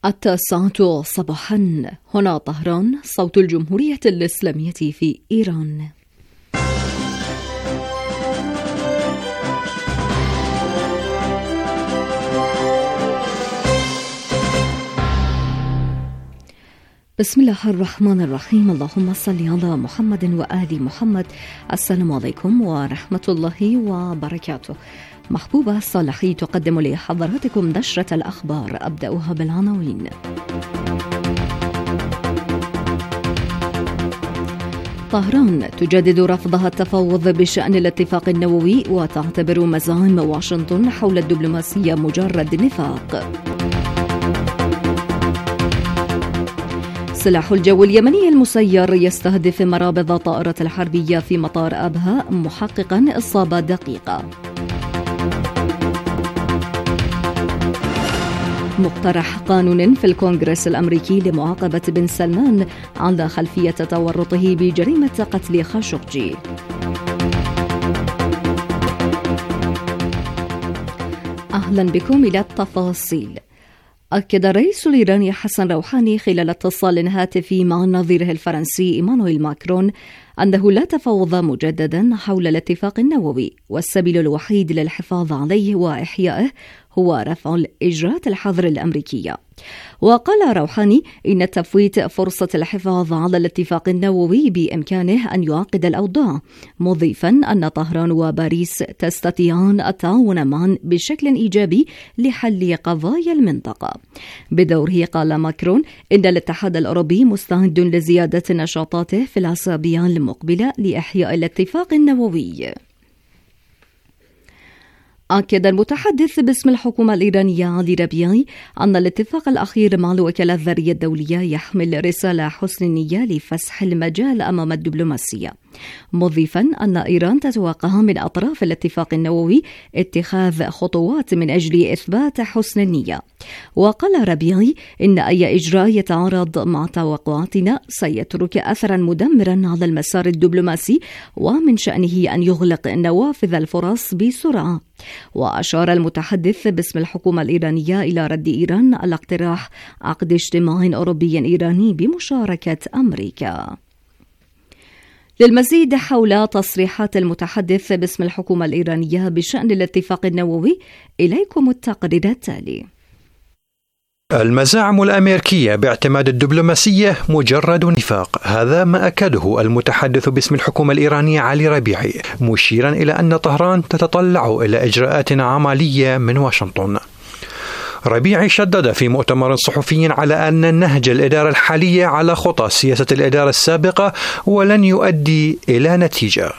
9:00 صباحا. هنا طهران، صوت الجمهورية الإسلامية في إيران. بسم الله الرحمن الرحيم. اللهم صل على محمد وآل محمد. السلام عليكم ورحمة الله وبركاته. محبوبة صالحي تقدم لحضراتكم نشرة الأخبار، أبدأها بالعناوين. طهران تجدد رفضها التفاوض بشأن الاتفاق النووي وتعتبر مزاعم واشنطن حول الدبلوماسية مجرد نفاق. سلاح الجو اليمني المسير يستهدف مرابض طائرة الحربية في مطار أبها محققا إصابة دقيقة. مقترح قانون في الكونغرس الأمريكي لمعاقبة بن سلمان على خلفية تورطه بجريمة قتل خاشقجي. أهلا بكم إلى التفاصيل. أكد الرئيس الإيراني حسن روحاني خلال اتصال هاتفي مع نظيره الفرنسي إيمانويل ماكرون أنه لا تفاوض مجددا حول الاتفاق النووي، والسبيل الوحيد للحفاظ عليه وإحيائه هو رفع الإجراءات الحظر الأمريكية. وقال روحاني إن تفويت فرصة الحفاظ على الاتفاق النووي بإمكانه أن يعقد الأوضاع، مضيفا أن طهران وباريس تستطيعان التعاون معا بشكل إيجابي لحل قضايا المنطقة. بدوره قال ماكرون إن الاتحاد الأوروبي مستعد لزيادة نشاطاته في الأسابيع المقبلة لإحياء الاتفاق النووي. أكد المتحدث باسم الحكومة الإيرانية علي ربيعي أن الاتفاق الأخير مع الوكالة الذرية الدولية يحمل رسالة حسن النية لفسح المجال أمام الدبلوماسية، مضيفا أن إيران تتوقع من أطراف الاتفاق النووي اتخاذ خطوات من أجل إثبات حسن النية. وقال ربيعي إن أي إجراء يتعارض مع توقعاتنا سيترك أثرا مدمرا على المسار الدبلوماسي، ومن شأنه أن يغلق نوافذ الفرص بسرعة. وأشار المتحدث باسم الحكومة الإيرانية إلى رد إيران على اقتراح عقد اجتماع أوروبي إيراني بمشاركة أمريكا. للمزيد حول تصريحات المتحدث باسم الحكومة الإيرانية بشأن الاتفاق النووي، إليكم التقرير التالي. المزاعم الأمريكية باعتماد الدبلوماسية مجرد نفاق، هذا ما أكده المتحدث باسم الحكومة الإيرانية علي ربيعي، مشيرا إلى أن طهران تتطلع إلى إجراءات عملية من واشنطن. ربيعي شدد في مؤتمر صحفي على أن نهج الإدارة الحالية على خطى سياسة الإدارة السابقة ولن يؤدي إلى نتيجة.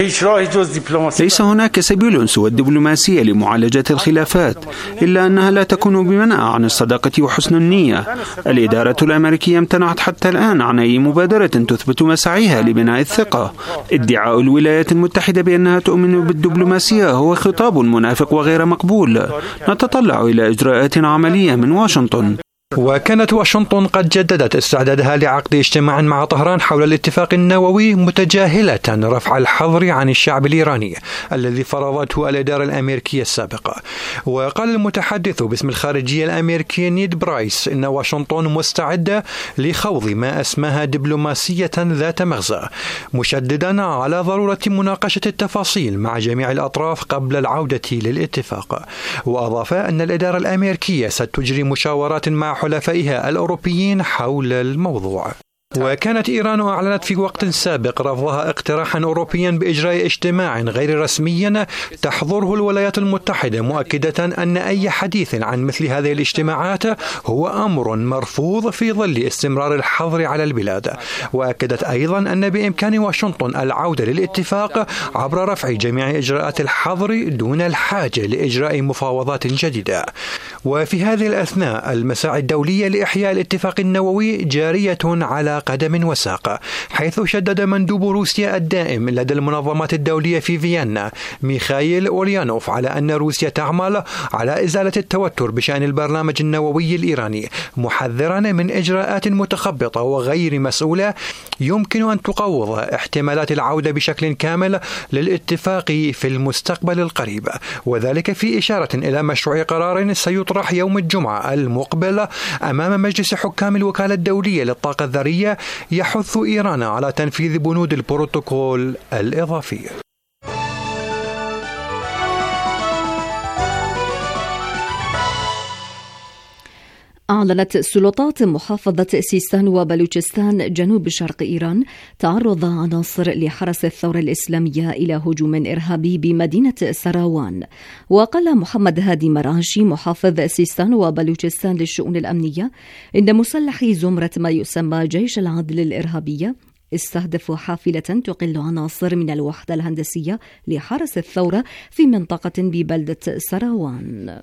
ليس هناك سبيل سوى الدبلوماسية لمعالجة الخلافات، إلا أنها لا تكون بمنأى عن الصداقة وحسن النية. الإدارة الأمريكية امتنعت حتى الآن عن أي مبادرة تثبت مساعيها لبناء الثقة. ادعاء الولايات المتحدة بأنها تؤمن بالدبلوماسية هو خطاب منافق وغير مقبول. نتطلع إلى إجراءات عملية من واشنطن. وكانت واشنطن قد جددت استعدادها لعقد اجتماع مع طهران حول الاتفاق النووي، متجاهلة رفع الحظر عن الشعب الإيراني الذي فرضته الإدارة الأمريكية السابقة. وقال المتحدث باسم الخارجية الأمريكية نيد برايس إن واشنطن مستعدة لخوض ما اسمها دبلوماسية ذات مغزى، مشددا على ضرورة مناقشة التفاصيل مع جميع الأطراف قبل العودة للاتفاق. وأضاف أن الإدارة الأمريكية ستجري مشاورات مع حلفائها الأوروبيين حول الموضوع. وكانت إيران أعلنت في وقت سابق رفضها اقتراحا أوروبيا بإجراء اجتماع غير رسمي تحضره الولايات المتحدة، مؤكدة أن أي حديث عن مثل هذه الاجتماعات هو أمر مرفوض في ظل استمرار الحظر على البلاد. وأكدت أيضا أن بإمكان واشنطن العودة للاتفاق عبر رفع جميع إجراءات الحظر دون الحاجة لإجراء مفاوضات جديدة. وفي هذه الأثناء المساعي الدولية لإحياء الاتفاق النووي جارية على قدم وساق، حيث شدد مندوب روسيا الدائم لدى المنظمات الدولية في فيينا ميخائيل أوليانوف على أن روسيا تعمل على إزالة التوتر بشأن البرنامج النووي الإيراني، محذرا من إجراءات متخبطة وغير مسؤولة يمكن أن تقوض احتمالات العودة بشكل كامل للاتفاق في المستقبل القريب، وذلك في إشارة إلى مشروع قرار سيطرح ستطرح يوم الجمعة المقبلة أمام مجلس حكام الوكالة الدولية للطاقة الذرية يحث إيران على تنفيذ بنود البروتوكول الإضافي. أعلنت سلطات محافظة سيستان وبلوچستان جنوب شرق إيران تعرض عناصر لحرس الثورة الإسلامية إلى هجوم إرهابي بمدينة سراوان. وقال محمد هادي مراشي محافظ سيستان وبلوچستان للشؤون الأمنية إن مسلحي زمرة ما يسمى جيش العدل الإرهابية استهدفوا حافلة تقل عناصر من الوحدة الهندسية لحرس الثورة في منطقة ببلدة سراوان.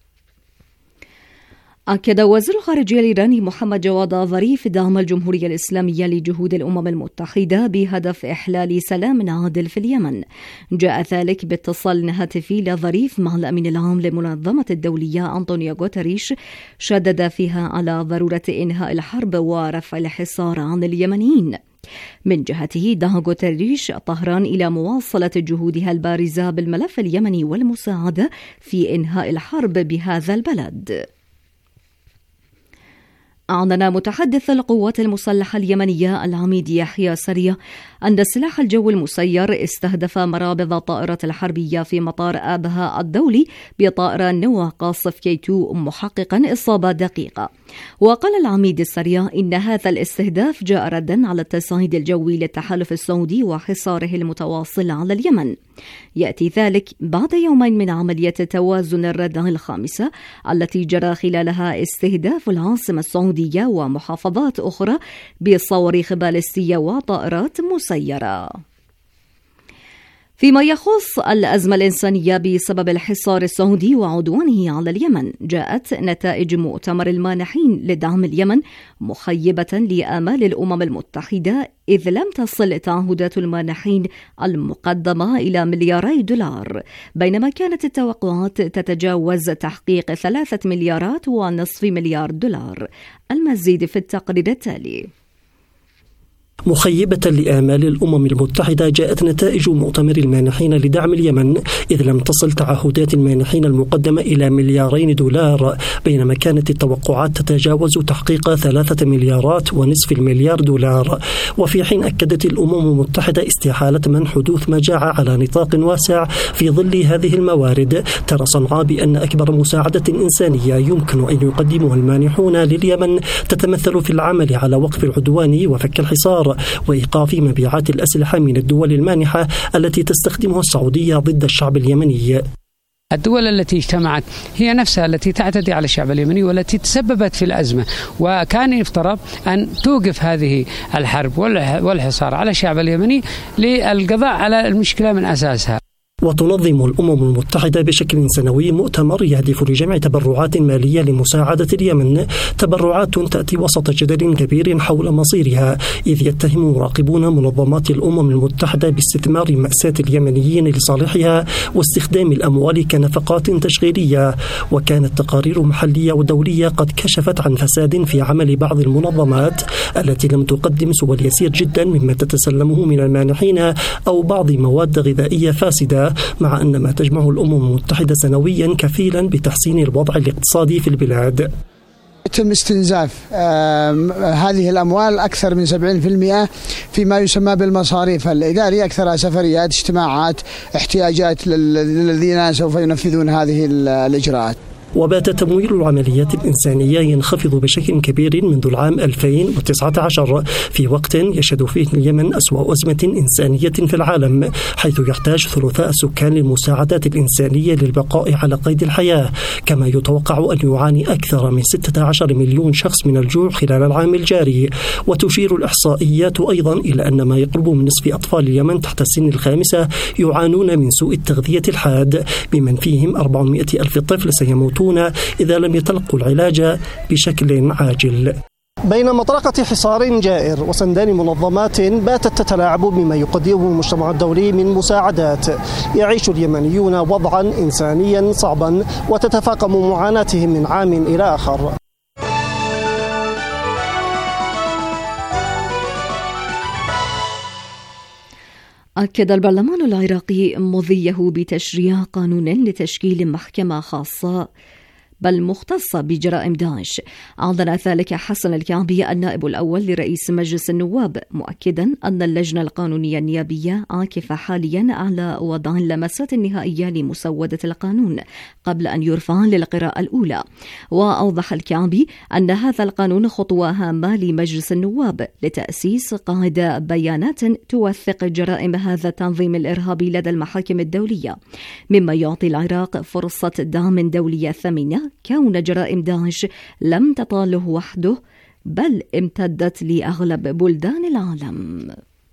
أكد وزير الخارجية الإيراني محمد جواد ظريف دعم الجمهورية الإسلامية لجهود الأمم المتحدة بهدف إحلال سلام عادل في اليمن. جاء ذلك باتصال هاتفي لظريف مع الأمين العام للمنظمة الدولية أنطونيو غوتريش، شدد فيها على ضرورة إنهاء الحرب ورفع الحصار عن اليمنيين. من جهته دعا غوتريش طهران إلى مواصلة جهودها البارزة بالملف اليمني والمساعدة في إنهاء الحرب بهذا البلد. أعلن متحدث القوات المسلحة اليمنية العميد يحيى سريع أن سلاح الجو المسير استهدف مرابض الطائرات الحربية في مطار آبها الدولي بطائرة نوع قاصف كي2 محققا إصابة دقيقة. وقال العميد السريع إن هذا الاستهداف جاء ردا على التصعيد الجوي للتحالف السعودي وحصاره المتواصل على اليمن. يأتي ذلك بعد يومين من عملية توازن الردع الخامسة التي جرى خلالها استهداف العاصمة السعودية ومحافظات أخرى بصواريخ باليستية وطائرات مسيرة. فيما يخص الأزمة الإنسانية بسبب الحصار السعودي وعدوانه على اليمن، جاءت نتائج مؤتمر المانحين لدعم اليمن مخيبة لآمال الأمم المتحدة، إذ لم تصل تعهدات المانحين المقدمة إلى $2 مليار، بينما كانت التوقعات تتجاوز تحقيق $3.5 مليار. المزيد في التقرير التالي. مخيبة لآمال الأمم المتحدة جاءت نتائج مؤتمر المانحين لدعم اليمن، إذ لم تصل تعهدات المانحين المقدمة إلى $2 بينما كانت التوقعات تتجاوز تحقيق $3.5 مليار. وفي حين أكدت الأمم المتحدة استحالة من حدوث مجاعة على نطاق واسع في ظل هذه الموارد، ترى صنعاء بأن أكبر مساعدة إنسانية يمكن أن يقدمها المانحون لليمن تتمثل في العمل على وقف العدوان وفك الحصار وإيقاف مبيعات الأسلحة من الدول المانحة التي تستخدمها السعودية ضد الشعب اليمني. الدول التي اجتمعت هي نفسها التي تعتدي على الشعب اليمني والتي تسببت في الأزمة، وكان يفترض أن توقف هذه الحرب والحصار على الشعب اليمني للقضاء على المشكلة من أساسها. وتنظم الأمم المتحدة بشكل سنوي مؤتمر يهدف لجمع تبرعات مالية لمساعدة اليمن، تبرعات تأتي وسط جدل كبير حول مصيرها، إذ يتهم مراقبون منظمات الأمم المتحدة باستثمار مأساة اليمنيين لصالحها واستخدام الأموال كنفقات تشغيلية. وكانت تقارير محلية ودولية قد كشفت عن فساد في عمل بعض المنظمات التي لم تقدم سوى اليسير جدا مما تتسلمه من المانحين أو بعض مواد غذائية فاسدة، مع أن ما تجمعه الأمم المتحدة سنويا كفيلا بتحسين الوضع الاقتصادي في البلاد. يتم استنزاف هذه الأموال أكثر من 70% فيما يسمى بالمصاريف الإدارية، أكثرها سفريات، اجتماعات، احتياجات للذين سوف ينفذون هذه الإجراءات. وبات تمويل العمليات الإنسانية ينخفض بشكل كبير منذ العام 2019 في وقت يشهد فيه اليمن أسوأ أزمة إنسانية في العالم، حيث يحتاج ثلثاء السكان للمساعدات الإنسانية للبقاء على قيد الحياة، كما يتوقع أن يعاني أكثر من 16 مليون شخص من الجوع خلال العام الجاري. وتشير الإحصائيات أيضا إلى أن ما يقرب من نصف أطفال اليمن تحت السن الخامسة يعانون من سوء التغذية الحاد، بمن فيهم 400 ألف طفل سيموتون إذا لم يتلقوا العلاج بشكل عاجل. بين مطرقة حصار جائر وسندان منظمات باتت تتلاعب بما يقدمه المجتمع الدولي من مساعدات، يعيش اليمنيون وضعا إنسانيا صعبا وتتفاقم معاناتهم من عام إلى آخر. أكد البرلمان العراقي مضيه بتشريع قانون لتشكيل محكمة خاصة بل مختصة بجرائم داعش. أعلن ذلك حسن الكعبي النائب الأول لرئيس مجلس النواب، مؤكدا أن اللجنة القانونية النيابية عاكفة حاليا على وضع اللمسات النهائية لمسودة القانون قبل أن يرفع للقراءة الأولى. وأوضح الكعبي أن هذا القانون خطوة هامة لمجلس النواب لتأسيس قاعدة بيانات توثق جرائم هذا التنظيم الإرهابي لدى المحاكم الدولية، مما يعطي العراق فرصة دعم دولية ثمينة، كون جرائم داعش لم تطاله وحده بل امتدت لأغلب بلدان العالم.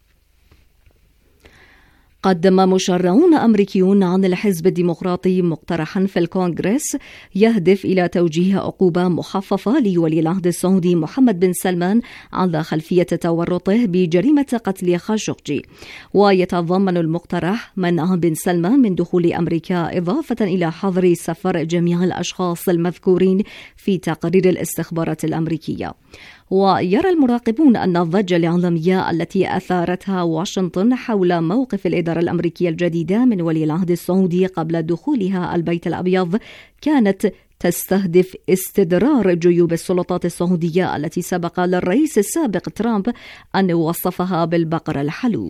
قدم مشرعون أمريكيون عن الحزب الديمقراطي مقترحا في الكونغرس يهدف إلى توجيه عقوبة مخففة لولي العهد السعودي محمد بن سلمان على خلفية تورطه بجريمة قتل خاشقجي. ويتضمن المقترح منع بن سلمان من دخول أمريكا، إضافة إلى حظر سفر جميع الأشخاص المذكورين في تقارير الاستخبارات الأمريكية. ويرى المراقبون أن الضجة الإعلامية التي أثارتها واشنطن حول موقف الإدارة الأمريكية الجديدة من ولي العهد السعودي قبل دخولها البيت الأبيض كانت تستهدف استدرار جيوب السلطات السعودية التي سبق للرئيس السابق ترامب أن وصفها بالبقر الحلوب.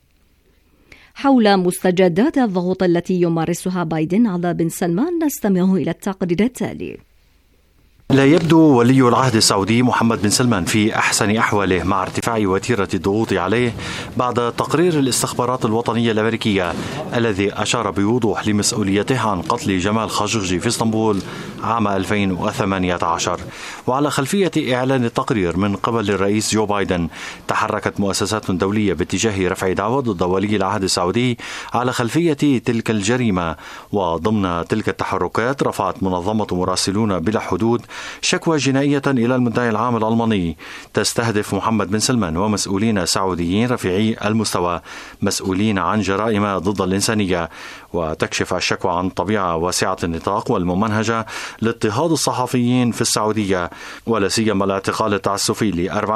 حول مستجدات الضغوط التي يمارسها بايدن على بن سلمان نستمع إلى التقرير التالي. لا يبدو ولي العهد السعودي محمد بن سلمان في أحسن أحواله مع ارتفاع وتيرة الضغوط عليه بعد تقرير الاستخبارات الوطنية الأمريكية الذي أشار بوضوح لمسؤوليته عن قتل جمال خاشقجي في اسطنبول عام 2018. وعلى خلفية إعلان التقرير من قبل الرئيس جو بايدن، تحركت مؤسسات دولية باتجاه رفع دعوى ضد ولي العهد السعودي على خلفية تلك الجريمة. وضمن تلك التحركات رفعت منظمة مراسلون بلا حدود شكوى جنائية إلى المدعي العام الألماني تستهدف محمد بن سلمان ومسؤولين سعوديين رفيعي المستوى مسؤولين عن جرائم ضد الإنسانية. وتكشف الشكوى عن طبيعة واسعة النطاق والممنهجة لاضطهاد الصحفيين في السعودية، ولا سيما الاعتقال التعسفي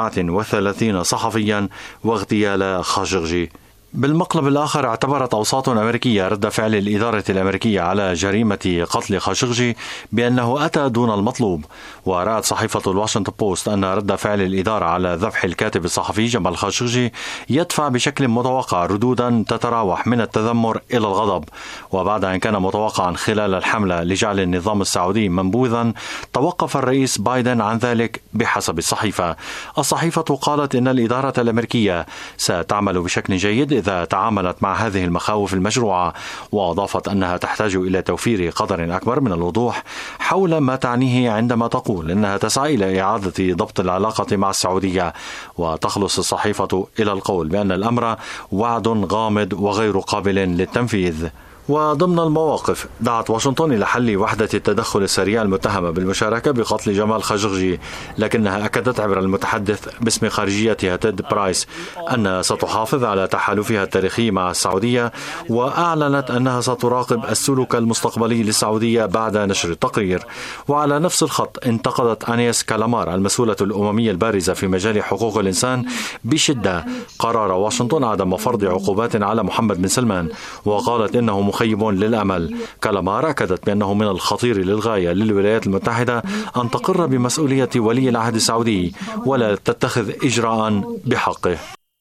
ل34 صحفيا واغتيال خاشقجي. بالمقلب الآخر، اعتبرت أوساط أمريكية رد فعل الإدارة الأمريكية على جريمة قتل خاشقجي بأنه أتى دون المطلوب. ورأت صحيفة الواشنطن بوست أن رد فعل الإدارة على ذبح الكاتب الصحفي جمال خاشقجي يدفع بشكل متوقع ردودا تتراوح من التذمر إلى الغضب. وبعد أن كان متوقعا خلال الحملة لجعل النظام السعودي منبوذا، توقف الرئيس بايدن عن ذلك بحسب الصحيفة. الصحيفة قالت إن الإدارة الأمريكية ستعمل بشكل جيد إذا تعاملت مع هذه المخاوف المشروعة، وأضافت أنها تحتاج إلى توفير قدر أكبر من الوضوح حول ما تعنيه عندما تقول إنها تسعى إلى إعادة ضبط العلاقة مع السعودية. وتخلص الصحيفة إلى القول بأن الأمر وعد غامض وغير قابل للتنفيذ. وضمن المواقف، دعت واشنطن إلى حل وحدة التدخل السريع المتهمة بالمشاركة بقتل جمال خاشقجي، لكنها أكدت عبر المتحدث باسم خارجيتها تيد برايس أنها ستحافظ على تحالفها التاريخي مع السعودية، وأعلنت أنها ستراقب السلوك المستقبلي للسعودية بعد نشر التقرير. وعلى نفس الخط، انتقدت أنيس كالامار المسؤولة الأممية البارزة في مجال حقوق الإنسان بشدة قرار واشنطن عدم فرض عقوبات على محمد بن سلمان، وقالت إنه مخيب للأمل. كالامار أكدت بأنه من الخطير للغاية للولايات المتحدة أن تقر بمسؤولية ولي العهد السعودي ولا تتخذ إجراء بحقه.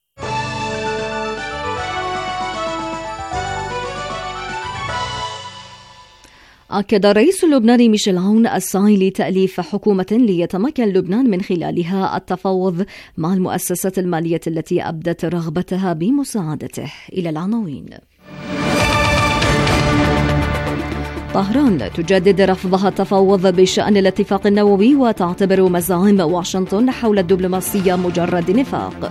أكد رئيس اللبناني ميشيل عون السعي لتأليف حكومة ليتمكن لبنان من خلالها التفاوض مع المؤسسات المالية التي أبدت رغبتها بمساعدته. إلى العناوين. طهران تجدد رفضها التفاوض بشأن الاتفاق النووي وتعتبر مزاعم واشنطن حول الدبلوماسية مجرد نفاق.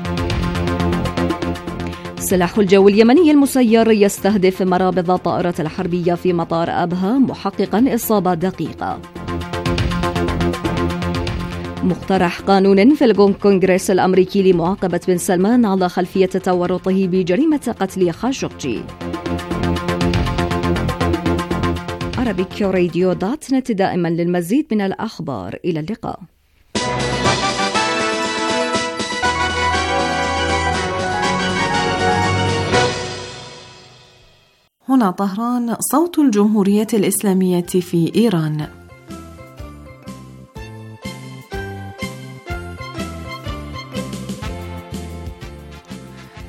سلاح الجو اليمني المسير يستهدف مرابض الطائرات الحربية في مطار أبها محققا إصابة دقيقة. مقترح قانون في الكونغرس الأمريكي لمعاقبة بن سلمان على خلفية تورطه بجريمة قتل خاشقجي. arabicradio.net دائما للمزيد من الأخبار. إلى اللقاء. هنا طهران، صوت الجمهورية الإسلامية في إيران.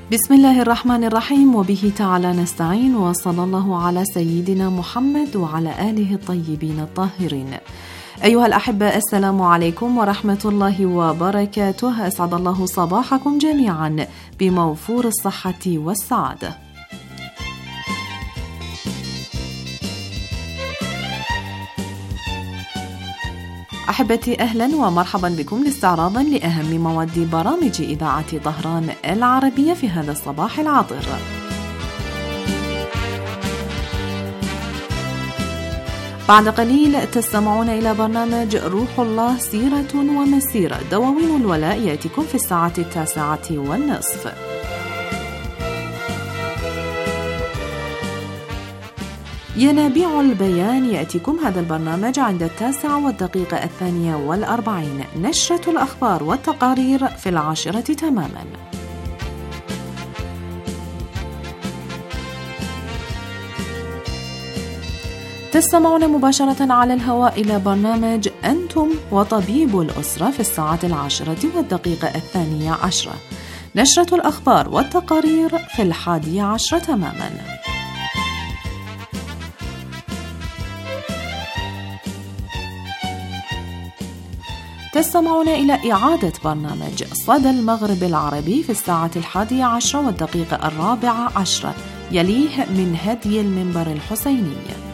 بسم الله الرحمن الرحيم، وبه تعالى نستعين، وصلى الله على سيدنا محمد وعلى آله الطيبين الطاهرين. أيها الأحبة، السلام عليكم ورحمة الله وبركاته. أسعد الله صباحكم جميعا بموفور الصحة والسعادة. أحبتي، أهلا ومرحبا بكم لاستعراض لأهم مواد برامج إذاعة طهران العربية في هذا الصباح العاطر. بعد قليل تستمعون إلى برنامج روح الله سيرة ومسيرة. دواوين الولاء يأتيكم في الساعة 9:30. ينابيع البيان يأتيكم هذا البرنامج عند 9:42. نشرة الأخبار والتقارير في 10 تماما. تستمعون مباشرة على الهواء إلى برنامج أنتم وطبيب الأسرة في الساعة 10:12. نشرة الأخبار والتقارير في 11 تماما. تستمعون إلى إعادة برنامج صدى المغرب العربي في الساعة 11:14. يليه من هدي المنبر الحسيني.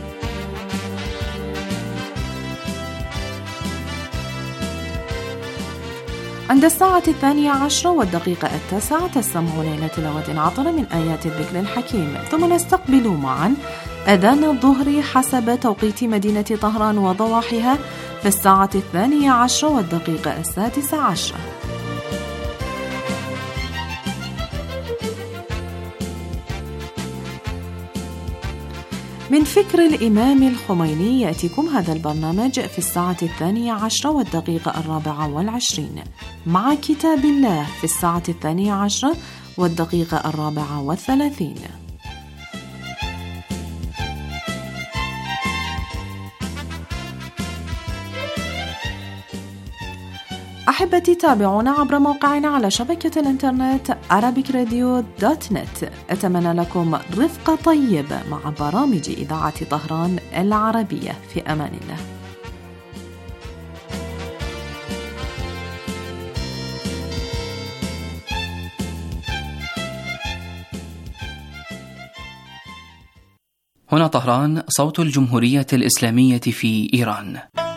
عند الساعة 12:09 تستمعون إلى تلاوة عطرة من آيات الذكر الحكيم، ثم نستقبل معا أذان الظهر حسب توقيت مدينة طهران وضواحيها في الساعة 12:06. من فكر الإمام الخميني يأتيكم هذا البرنامج في الساعة 12:24 مع كتاب الله في الساعة 12:34. أحبتي، تابعونا عبر موقعنا على شبكة الإنترنت arabicradio.net. أتمنى لكم رفقة طيبة مع برامج إذاعة طهران العربية. في أمان الله. هنا طهران، صوت الجمهورية الإسلامية في إيران.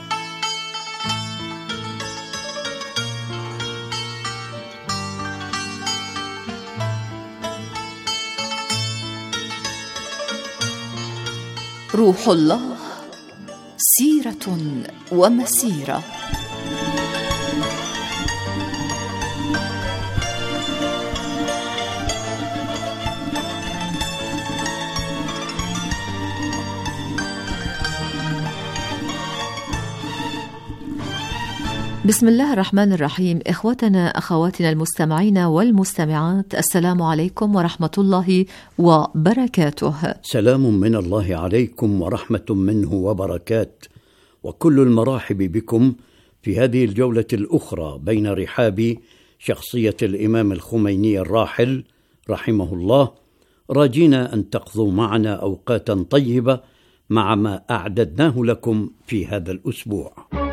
روح الله سيرة ومسيرة. بسم الله الرحمن الرحيم. إخوتنا أخواتنا المستمعين والمستمعات، السلام عليكم ورحمة الله وبركاته. سلام من الله عليكم ورحمة منه وبركات، وكل المراحب بكم في هذه الجولة الأخرى بين رحاب شخصية الإمام الخميني الراحل رحمه الله، راجينا أن تقضوا معنا أوقاتا طيبة مع ما أعددناه لكم في هذا الأسبوع.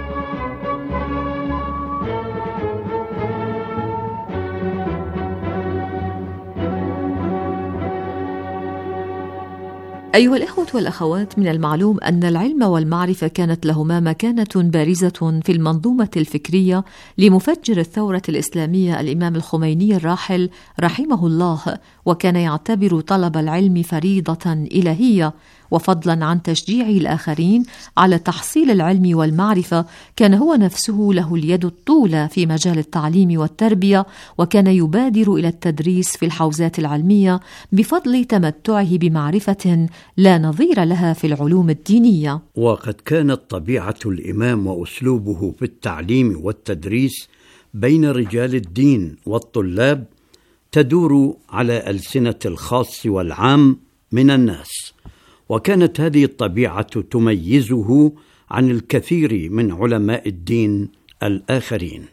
أيها الإخوة والأخوات، من المعلوم أن العلم والمعرفة كانت لهما مكانة بارزة في المنظومة الفكرية لمفجر الثورة الإسلامية الإمام الخميني الراحل رحمه الله، وكان يعتبر طلب العلم فريضة إلهية، وفضلا عن تشجيع الآخرين على تحصيل العلم والمعرفة كان هو نفسه له اليد الطولى في مجال التعليم والتربية، وكان يبادر إلى التدريس في الحوزات العلمية بفضل تمتعه بمعرفة لا نظير لها في العلوم الدينية. وقد كانت طبيعة الإمام وأسلوبه في التعليم والتدريس بين رجال الدين والطلاب تدور على ألسنة الخاص والعام من الناس، وكانت هذه الطبيعة تميزه عن الكثير من علماء الدين الآخرين.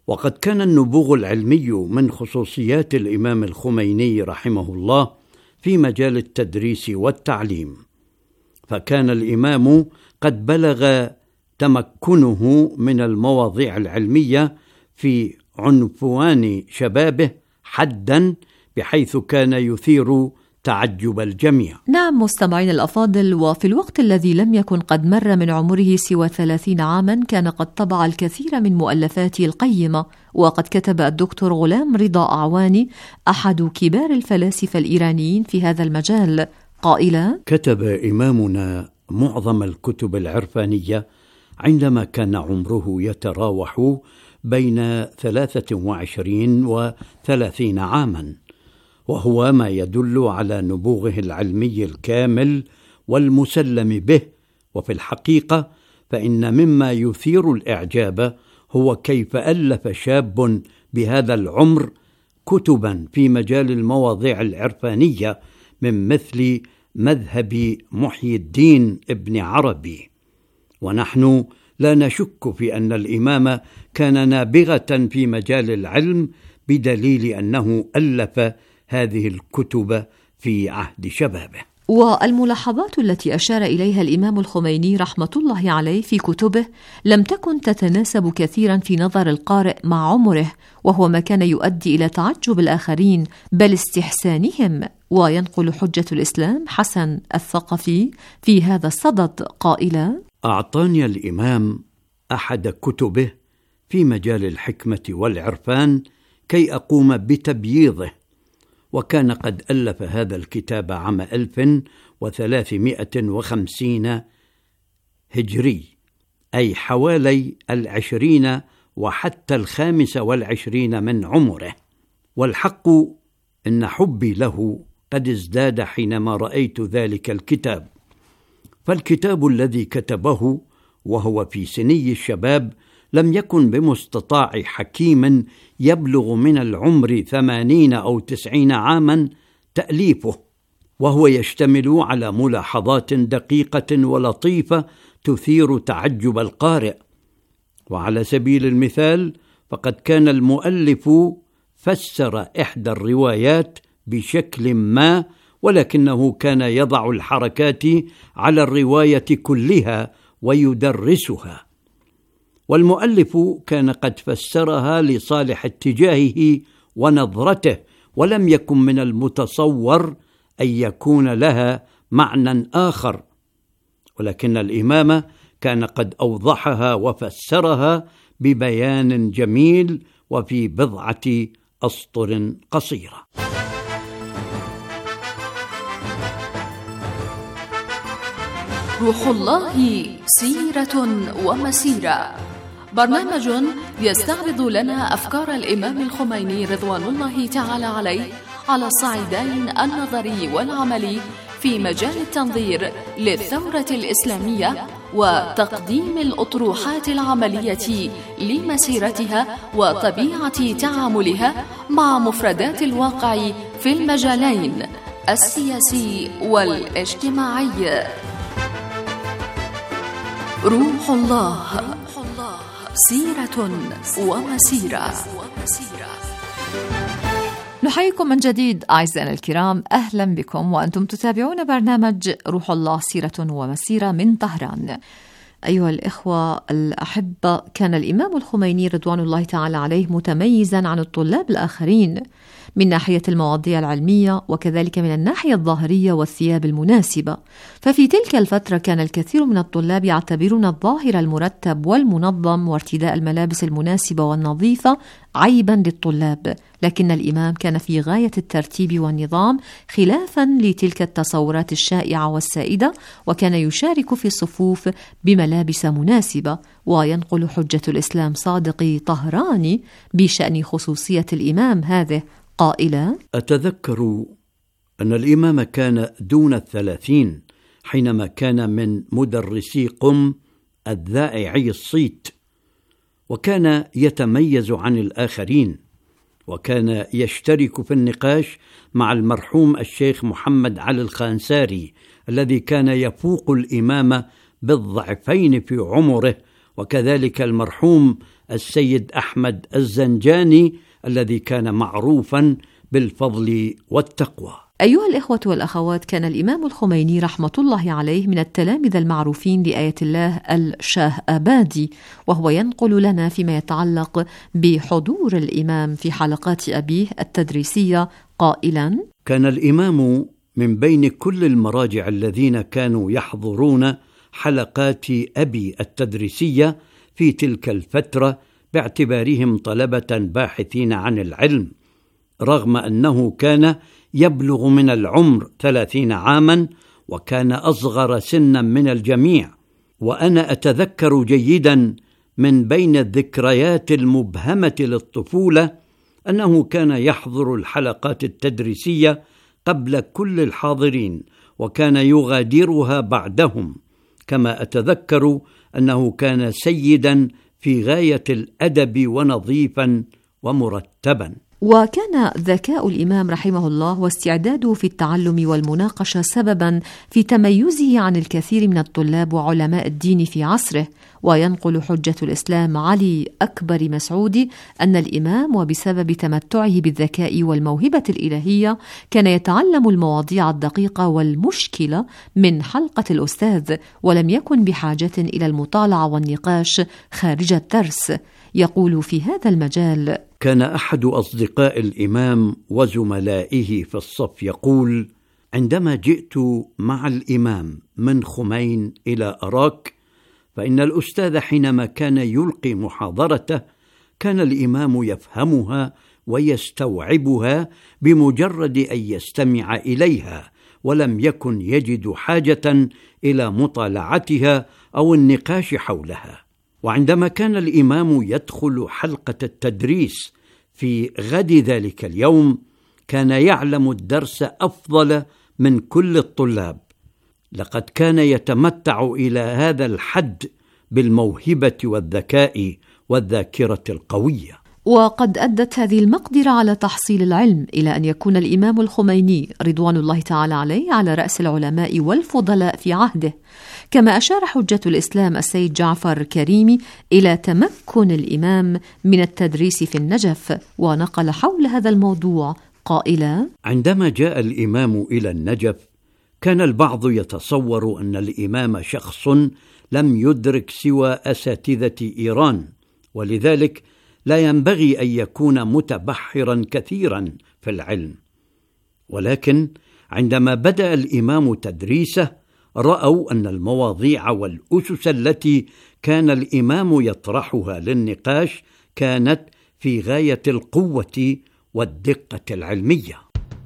وقد كان النبوغ العلمي من خصوصيات الإمام الخميني رحمه الله في مجال التدريس والتعليم، فكان الإمام قد بلغ تمكنه من المواضيع العلمية في عنفوان شبابه حداً بحيث كان يثير تعجب الجميع. نعم مستمعين الأفاضل، وفي الوقت الذي لم يكن قد مر من عمره سوى 30 عاما كان قد طبع الكثير من مؤلفاته القيمة، وقد كتب الدكتور غلام رضا أعواني أحد كبار الفلاسفة الإيرانيين في هذا المجال قائلا: كتب إمامنا معظم الكتب العرفانية عندما كان عمره يتراوح بين 23 و30 عاما، وهو ما يدل على نبوغه العلمي الكامل والمسلم به. وفي الحقيقة فإن مما يثير الإعجاب هو كيف ألف شاب بهذا العمر كتبا في مجال المواضيع العرفانية من مثل مذهب محي الدين ابن عربي. ونحن لا نشك في أن الإمام كان نابغة في مجال العلم بدليل أنه ألف هذه الكتب في عهد شبابه. والملاحظات التي أشار إليها الإمام الخميني رحمة الله عليه في كتبه لم تكن تتناسب كثيرا في نظر القارئ مع عمره، وهو ما كان يؤدي إلى تعجب الآخرين بل استحسانهم. وينقل حجة الإسلام حسن الثقفي في هذا الصدد قائلا: أعطاني الإمام أحد كتبه في مجال الحكمة والعرفان كي أقوم بتبييضه، وكان قد ألف هذا الكتاب عام 1350 هجري، أي حوالي 20 وحتى 25 من عمره. والحق إن حبي له قد ازداد حينما رأيت ذلك الكتاب، فالكتاب الذي كتبه وهو في سني الشباب لم يكن بمستطاع حكيم يبلغ من العمر 80 أو 90 عاما تأليفه، وهو يشتمل على ملاحظات دقيقة ولطيفة تثير تعجب القارئ. وعلى سبيل المثال فقد كان المؤلف فسر إحدى الروايات بشكل ما، ولكنه كان يضع الحركات على الرواية كلها ويدرسها، والمؤلف كان قد فسرها لصالح اتجاهه ونظرته، ولم يكن من المتصور أن يكون لها معنى آخر، ولكن الإمام كان قد أوضحها وفسرها ببيان جميل وفي بضعة أسطر قصيرة. روح الله سيرة ومسيرة، برنامج يستعرض لنا أفكار الإمام الخميني رضوان الله تعالى عليه على الصعيدين النظري والعملي في مجال التنظير للثورة الإسلامية وتقديم الأطروحات العملية لمسيرتها وطبيعة تعاملها مع مفردات الواقع في المجالين السياسي والاجتماعي. روح الله سيرة ومسيرة. نحييكم من جديد أعزائنا الكرام، أهلا بكم وأنتم تتابعون برنامج روح الله سيرة ومسيرة من طهران. أيها الإخوة الأحبة، كان الإمام الخميني رضوان الله تعالى عليه متميزا عن الطلاب الآخرين من ناحية المواضيع العلمية وكذلك من الناحية الظاهرية والثياب المناسبة. ففي تلك الفترة كان الكثير من الطلاب يعتبرون الظاهر المرتب والمنظم وارتداء الملابس المناسبة والنظيفة عيبا للطلاب، لكن الإمام كان في غاية الترتيب والنظام خلافا لتلك التصورات الشائعة والسائدة، وكان يشارك في الصفوف بملابس مناسبة. وينقل حجة الإسلام صادق طهراني بشأن خصوصية الإمام هذه قائلا: أتذكر أن الإمام كان دون 30 حينما كان من مدرسي قم الذائعي الصيت، وكان يتميز عن الآخرين، وكان يشترك في النقاش مع المرحوم الشيخ محمد علي الخانساري الذي كان يفوق الإمام بالضعفين في عمره، وكذلك المرحوم السيد أحمد الزنجاني الذي كان معروفا بالفضل والتقوى. أيها الإخوة والأخوات، كان الإمام الخميني رحمة الله عليه من التلامذة المعروفين لآية الله الشاه آبادي، وهو ينقل لنا فيما يتعلق بحضور الإمام في حلقات أبيه التدريسية قائلا: كان الإمام من بين كل المراجع الذين كانوا يحضرون حلقات أبي التدريسية في تلك الفترة باعتبارهم طلبة باحثين عن العلم، رغم أنه كان يبلغ من العمر 30 عاما وكان أصغر سنا من الجميع. وأنا أتذكر جيدا من بين الذكريات المبهمة للطفولة أنه كان يحضر الحلقات التدريسية قبل كل الحاضرين وكان يغادرها بعدهم، كما أتذكر أنه كان سيدا في غاية الأدب ونظيفا ومرتبا. وكان ذكاء الإمام رحمه الله واستعداده في التعلم والمناقشة سببا في تميزه عن الكثير من الطلاب وعلماء الدين في عصره. وينقل حجة الإسلام علي أكبر مسعود أن الإمام وبسبب تمتعه بالذكاء والموهبة الإلهية كان يتعلم المواضيع الدقيقة والمشكلة من حلقة الأستاذ، ولم يكن بحاجة إلى المطالعة والنقاش خارج الدرس. يقول في هذا المجال: كان أحد أصدقاء الإمام وزملائه في الصف يقول: عندما جئت مع الإمام من خمين إلى أراك، فإن الأستاذ حينما كان يلقي محاضرته كان الإمام يفهمها ويستوعبها بمجرد أن يستمع إليها، ولم يكن يجد حاجة إلى مطالعتها أو النقاش حولها. وعندما كان الإمام يدخل حلقة التدريس في غد ذلك اليوم كان يعلم الدرس أفضل من كل الطلاب، لقد كان يتمتع إلى هذا الحد بالموهبة والذكاء والذاكرة القوية. وقد أدت هذه المقدرة على تحصيل العلم إلى أن يكون الإمام الخميني رضوان الله تعالى عليه على رأس العلماء والفضلاء في عهده. كما أشار حجة الإسلام السيد جعفر كريمي إلى تمكن الإمام من التدريس في النجف، ونقل حول هذا الموضوع قائلا: عندما جاء الإمام إلى النجف كان البعض يتصور أن الإمام شخص لم يدرك سوى أساتذة إيران، ولذلك لا ينبغي أن يكون متبحرا كثيرا في العلم. ولكن عندما بدأ الإمام تدريسه رأوا أن المواضيع والأسس التي كان الإمام يطرحها للنقاش كانت في غاية القوة والدقة العلمية.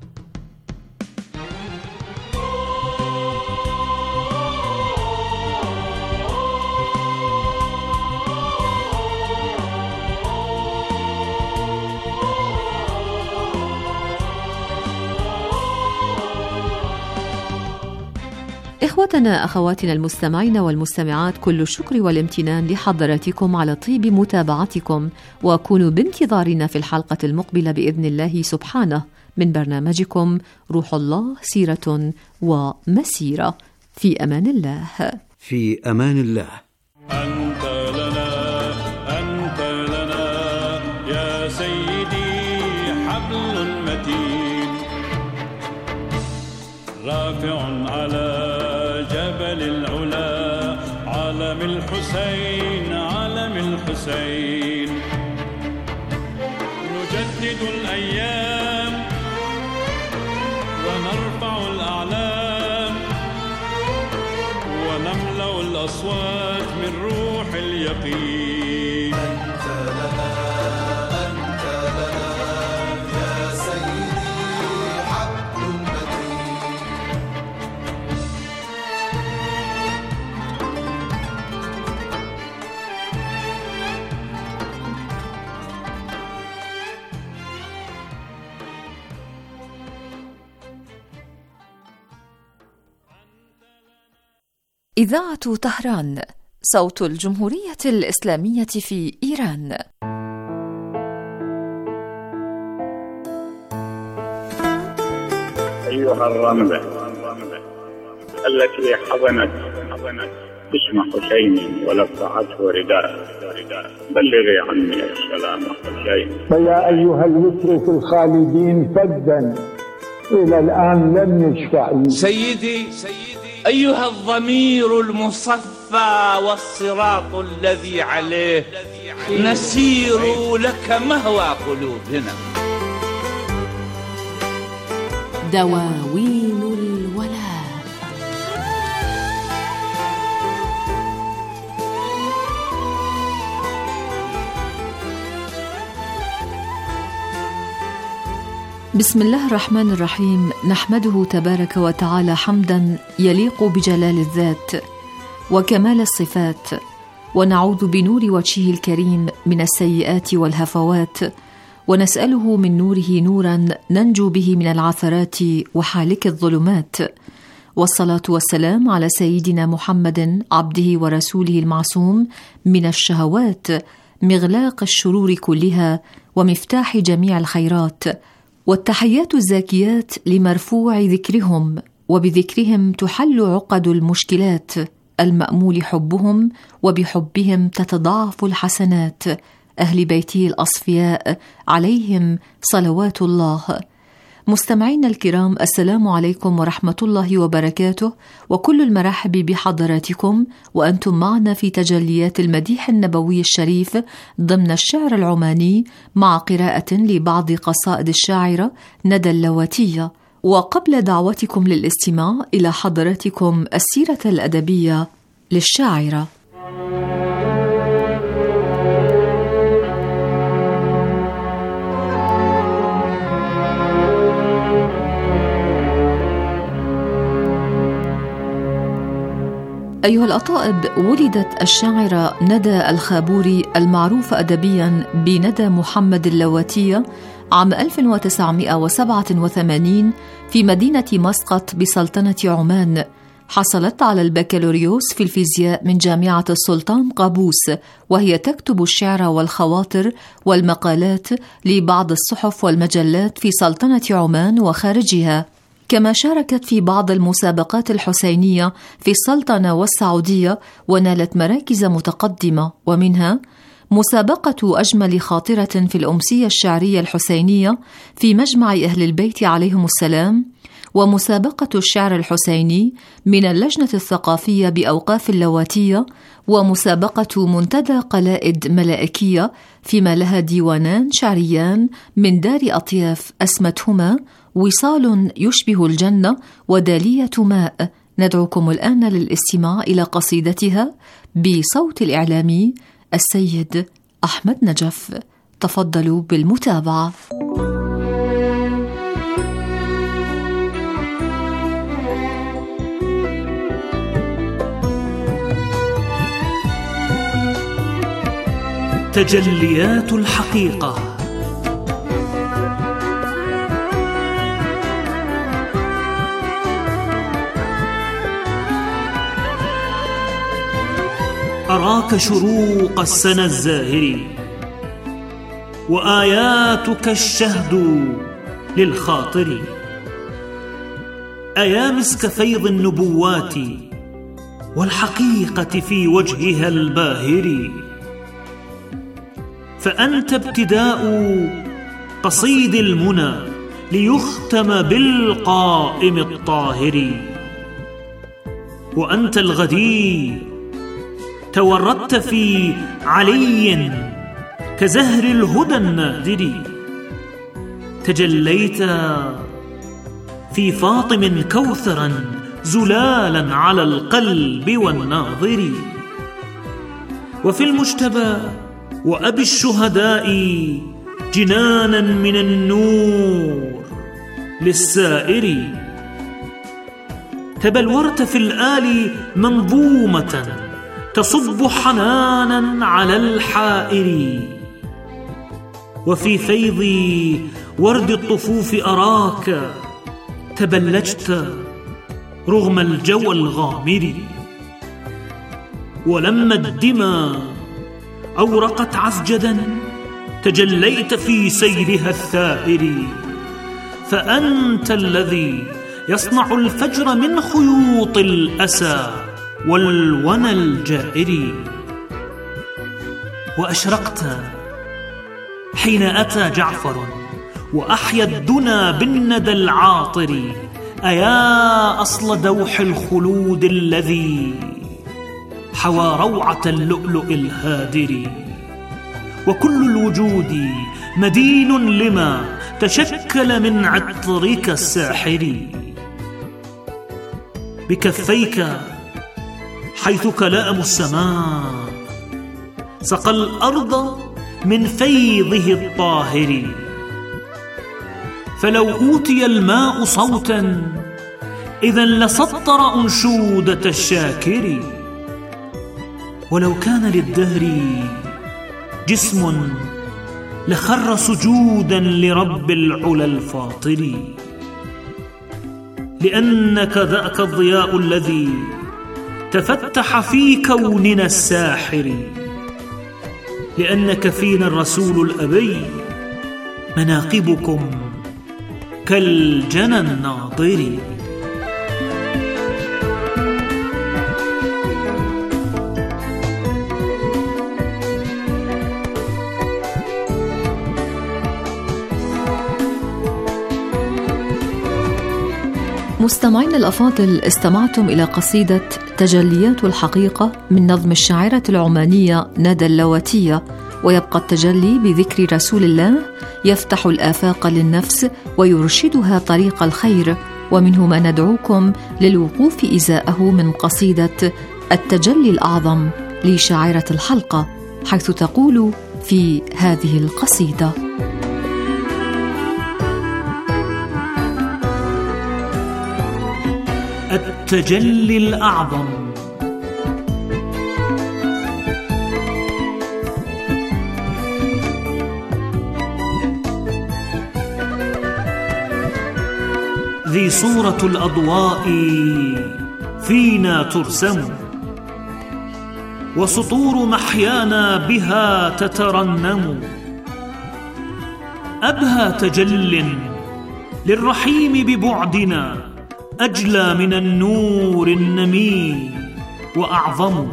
إخوتنا أخواتنا المستمعين والمستمعات، كل الشكر والامتنان لحضراتكم على طيب متابعتكم، وكونوا بانتظارنا في الحلقة المقبلة بإذن الله سبحانه من برنامجكم روح الله سيرة ومسيرة. في أمان الله. في أمان الله. أنت لنا يا سيدي حبل متين رافع على جبل العلا، علم الحسين علم الحسين. نجدد الأيام ونرفع الأعلام ونملأ الأصوات من روح اليقين. أنت لنا يا سيدي حبل متين. إذاعة طهران، صوت الجمهورية الإسلامية في إيران. أيها الرملة التي حضنت اسم حسين ولفعته رداء بلغي عني السلام حسين. فيا أيها الوتر في الخالدين فدا إلى الآن لم يشفع. سيدي أيها الضمير المصفى والصراط الذي عليه نسير لك مهوى قلوبنا. دواوين الولاء. بسم الله الرحمن الرحيم. نحمده تبارك وتعالى حمدا يليق بجلال الذات وكمال الصفات، ونعوذ بنور وجهه الكريم من السيئات والهفوات، ونسأله من نوره نورا ننجو به من العثرات وحالك الظلمات. والصلاة والسلام على سيدنا محمد عبده ورسوله المعصوم من الشهوات، مغلاق الشرور كلها ومفتاح جميع الخيرات. والتحيات الزاكيات لمرفوع ذكرهم، وبذكرهم تحل عقد المشكلات، المأمول حبهم وبحبهم تتضاعف الحسنات، أهل بيته الأصفياء عليهم صلوات الله. مستمعينا الكرام، السلام عليكم ورحمة الله وبركاته، وكل المرحب بحضراتكم وأنتم معنا في تجليات المديح النبوي الشريف ضمن الشعر العماني، مع قراءة لبعض قصائد الشاعرة ندى اللواتية. وقبل دعوتكم للاستماع إلى حضراتكم السيرة الأدبية للشاعرة. أيها الأطائب، ولدت الشاعرة ندى الخابوري المعروفة أدبياً بندى محمد اللواتية عام 1987 في مدينة مسقط بسلطنة عمان. حصلت على البكالوريوس في الفيزياء من جامعة السلطان قابوس، وهي تكتب الشعر والخواطر والمقالات لبعض الصحف والمجلات في سلطنة عمان وخارجها. كما شاركت في بعض المسابقات الحسينية في السلطنة والسعودية ونالت مراكز متقدمة، ومنها مسابقة أجمل خاطرة في الأمسية الشعرية الحسينية في مجمع أهل البيت عليهم السلام، ومسابقة الشعر الحسيني من اللجنة الثقافية بأوقاف اللواتية، ومسابقة منتدى قلائد ملائكية فيما لها ديوانان شعريان من دار أطياف أسمتهما وصال يشبه الجنة ودالية ماء. ندعوكم الآن للاستماع إلى قصيدتها بصوت الإعلامي السيد أحمد نجف. تفضلوا بالمتابعة. تجليات الحقيقة. أراك شروق السنى الزاهر، وآياتك الشهد للخاطر، أيا مسك فيض النبوات والحقيقة في وجهها الباهر. فأنت ابتداء قصيد المنى ليختم بالقائم الطاهر، وأنت الغدير توردت في علي كزهر الهدى النادر، تجليت في فاطم كوثرا زلالا على القلب والناظر، وفي المجتبى وأبي الشهداء جنانا من النور للسائر، تبلورت في الآل منظومة تصب حنانا على الحائر، وفي فيض ورد الطفوف أراك تبلجت رغم الجو الغامر، ولما الدماء أورقت عسجدا تجليت في سيرها الثائر، فأنت الذي يصنع الفجر من خيوط الأسى والونى الجائر. وأشرقت حين أتى جعفر وأحيا الدنا بالندى العاطر. أيا أصل دوح الخلود الذي حوى روعة اللؤلؤ الهادر. وكل الوجود مدين لما تشكل من عطرك الساحر. بكفيك حيث كلام السماء سقى الأرض من فيضه الطاهر. فلو أوتي الماء صوتا إذا لسطر أنشودة الشاكر. ولو كان للدهر جسم لخر سجودا لرب العلا الفاطر. لأنك ذاك الضياء الذي تفتح في كوننا الساحر. لأنك فينا الرسول الأبي مناقبكم كالجنى الناضر. مستمعين الأفاضل، استمعتم إلى قصيدة تجليات الحقيقة من نظم الشاعرة العمانية ندى اللواتية. ويبقى التجلي بذكر رسول الله يفتح الآفاق للنفس ويرشدها طريق الخير، ومنه ما ندعوكم للوقوف إزاءه من قصيدة التجلي الأعظم لشاعرة الحلقة، حيث تقول في هذه القصيدة: التجلي الأعظم. ذي صورة الأضواء فينا ترسم، وسطور محيانا بها تترنم. أبهى تجل للرحيم ببعدنا أجلى من النور النمي وأعظم.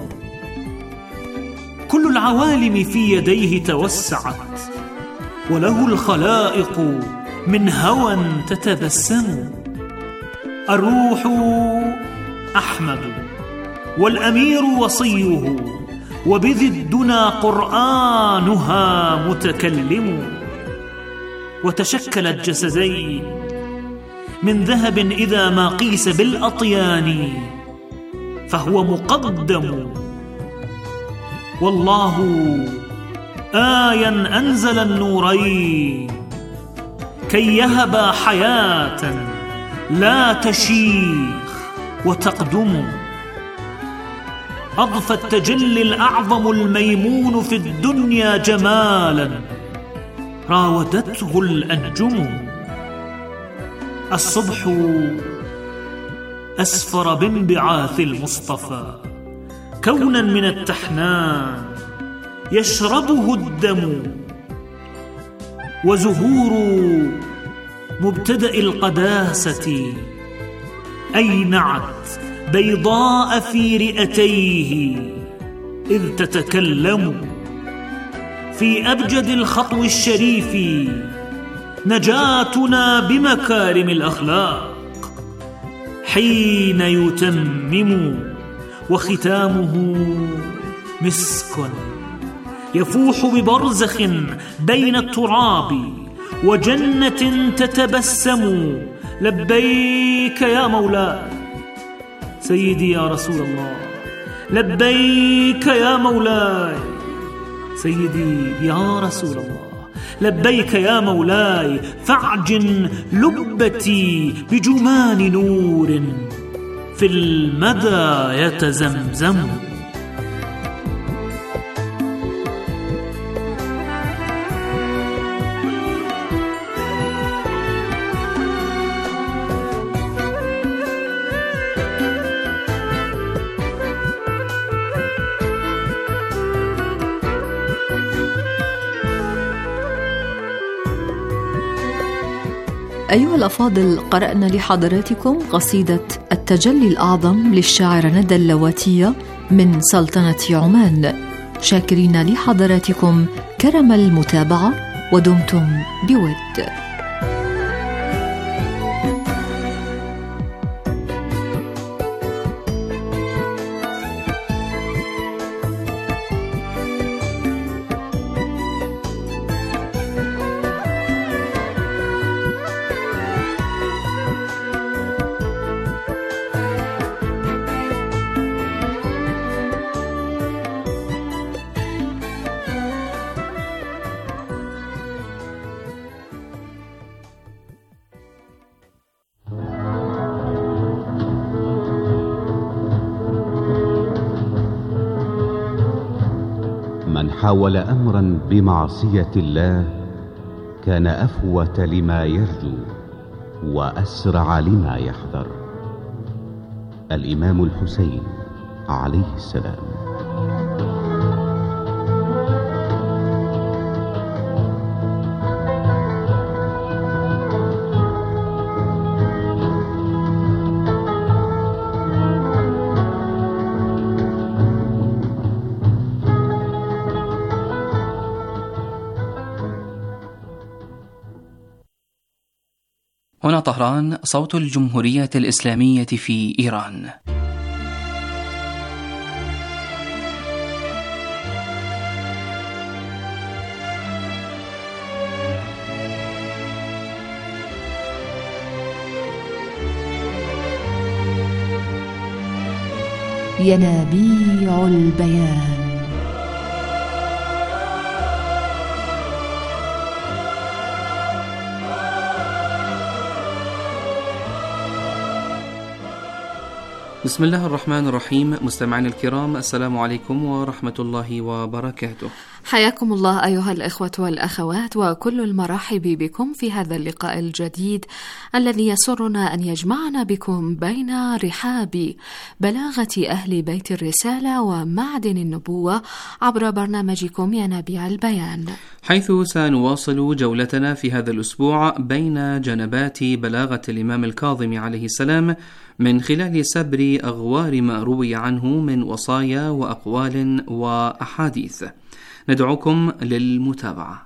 كل العوالم في يديه توسعت، وله الخلائق من هوى تتبسم. الروح أحمد والأمير وصيه، وبذي الدنا قرآنها متكلم. وتشكلت جسدين من ذهب إذا ما قيس بالأطيان، فهو مقدم. والله آيا أنزل النورين كي يهب حياة لا تشيخ وتقدم. أضفى التجلي الأعظم الميمون في الدنيا جمالا راودته الأنجم. الصبح أسفر بانبعاث المصطفى كونا من التحنان يشربه الدم. وزهور مبتدأ القداسة أينعت بيضاء في رئتيه إذ تتكلم. في أبجد الخطو الشريف نجاتنا بمكارم الأخلاق حين يتمم. وختامه مسك يفوح ببرزخ بين التراب وجنة تتبسم. لبيك يا مولاي سيدي يا رسول الله، لبيك يا مولاي سيدي يا رسول الله، لبيك يا مولاي فاعجن لبتي بجمان نور في المدى يتزمزم. أيها الأفاضل، قرأنا لحضراتكم قصيدة التجلي الأعظم للشاعر ندى اللواتية من سلطنة عمان، شاكرين لحضراتكم كرم المتابعة ودمتم بود. من حاول أمرا بمعصية الله كان أفوت لما يرجو وأسرع لما يحذر. الإمام الحسين عليه السلام. هنا طهران، صوت الجمهورية الإسلامية في إيران. ينابيع البيان. بسم الله الرحمن الرحيم. مستمعين الكرام، السلام عليكم ورحمة الله وبركاته. حياكم الله أيها الإخوة والأخوات، وكل المرحب بكم في هذا اللقاء الجديد الذي يسرنا أن يجمعنا بكم بين رحاب بلاغة أهل بيت الرسالة ومعدن النبوة عبر برنامجكم ينابيع البيان، حيث سنواصل جولتنا في هذا الأسبوع بين جنبات بلاغة الإمام الكاظم عليه السلام من خلال سبر أغوار ما روي عنه من وصايا وأقوال وأحاديث. ندعوكم للمتابعة.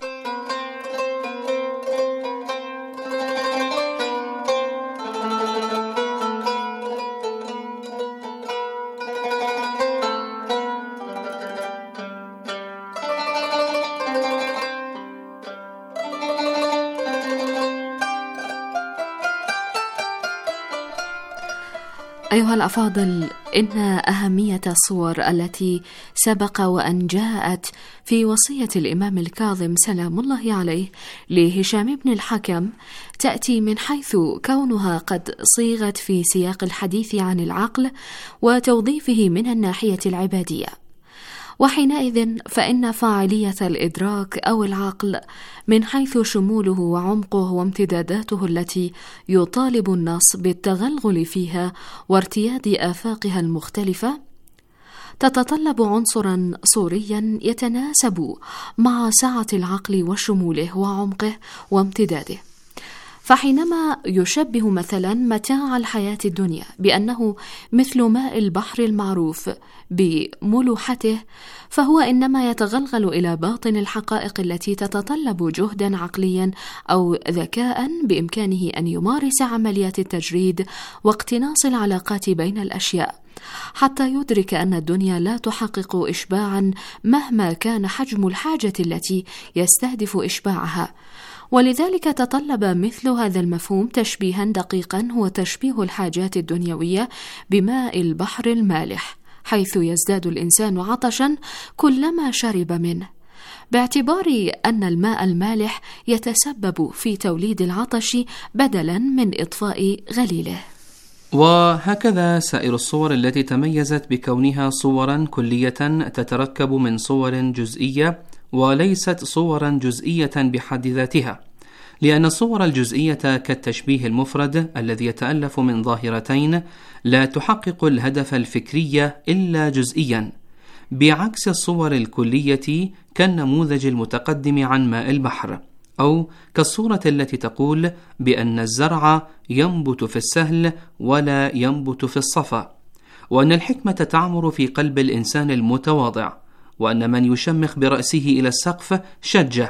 أيها الأفاضل، إن أهمية الصور التي سبق وأن جاءت في وصية الإمام الكاظم سلام الله عليه لهشام بن الحكم تأتي من حيث كونها قد صيغت في سياق الحديث عن العقل وتوظيفه من الناحية العبادية، وحينئذ فإن فاعلية الإدراك أو العقل من حيث شموله وعمقه وامتداداته التي يطالب النص بالتغلغل فيها وارتياد آفاقها المختلفة تتطلب عنصرا صوريا يتناسب مع سعة العقل وشموله وعمقه وامتداده. فحينما يشبه مثلا متاع الحياة الدنيا بأنه مثل ماء البحر المعروف بملوحته، فهو إنما يتغلغل إلى باطن الحقائق التي تتطلب جهدا عقليا أو ذكاء بإمكانه أن يمارس عمليات التجريد واقتناص العلاقات بين الأشياء حتى يدرك أن الدنيا لا تحقق إشباعا مهما كان حجم الحاجة التي يستهدف إشباعها. ولذلك تطلب مثل هذا المفهوم تشبيها دقيقا هو تشبيه الحاجات الدنيوية بماء البحر المالح، حيث يزداد الإنسان عطشا كلما شرب منه، باعتبار أن الماء المالح يتسبب في توليد العطش بدلا من إطفاء غليله. وهكذا سائر الصور التي تميزت بكونها صورا كلية تتركب من صور جزئية وليست صورا جزئية بحد ذاتها، لأن الصور الجزئية كالتشبيه المفرد الذي يتألف من ظاهرتين لا تحقق الهدف الفكري إلا جزئيا، بعكس الصور الكلية كالنموذج المتقدم عن ماء البحر أو كالصورة التي تقول بأن الزرع ينبت في السهل ولا ينبت في الصفا، وأن الحكمة تعمر في قلب الإنسان المتواضع، وأن من يشمخ برأسه إلى السقف شجه،